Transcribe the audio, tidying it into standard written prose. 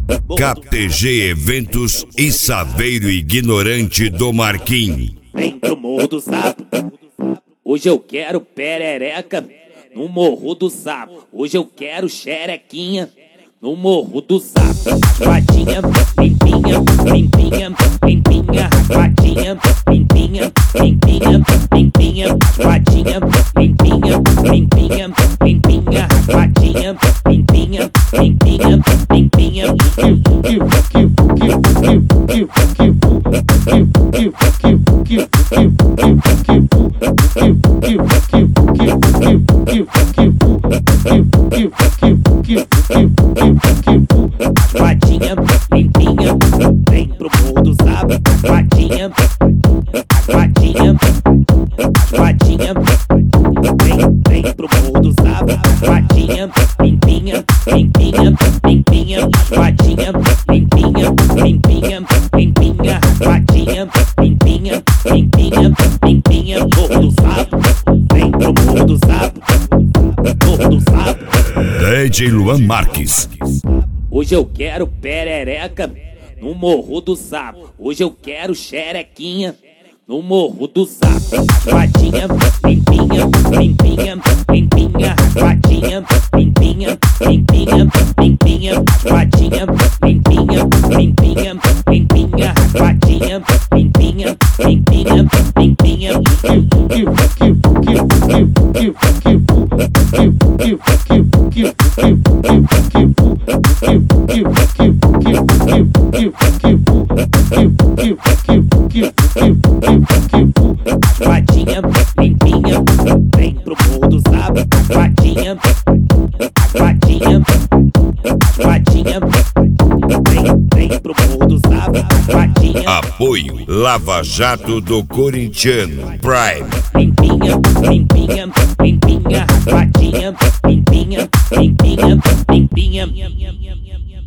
KTG Eventos e Saveiro Ignorante do Marquinhos. Vem pro Morro do Sapo. Hoje eu quero perereca no Morro do Sapo. Hoje eu quero xerequinha no Morro do Sapo. Patinha, limpinha, limpinha, limpinha. Patinha, limpinha, limpinha, limpinha. Patinha, limpinha, limpinha, limpinha. Patinha, limpinha, limpinha, limpinha. Patinha, limpinha, vem pro Morro do Sapo. Patinha, patinha, patinha, vem pro Morro do Sapo. Patinha, limpinha, limpinha, limpinha. Patinha, limpinha, limpinha, limpinha. Patinha, limpinha, limpinha, limpinha. Morro do Sapo, vem pro Morro do Sapo. Morro do Sapo. DJ Luan Marques. Hoje eu quero perereca no Morro do Sapo. Hoje eu quero xerequinha no Morro do Sapo. Patinha, limpinha, limpinha, limpinha. Patinha, limpinha, limpinha, limpinha. Patinha, limpinha, limpinha, limpinha. Patinha, limpinha, limpinha, limpinha. Patinha, limpinha, vem pro Morro do Sapo. Patinha, patinha, patinha, vem pro Morro do Sapo. Patinha. Apoio Lava Jato do Corintiano Prime. Limpinha, limpinha, limpinha. Patinha, limpinha, limpinha, limpinha.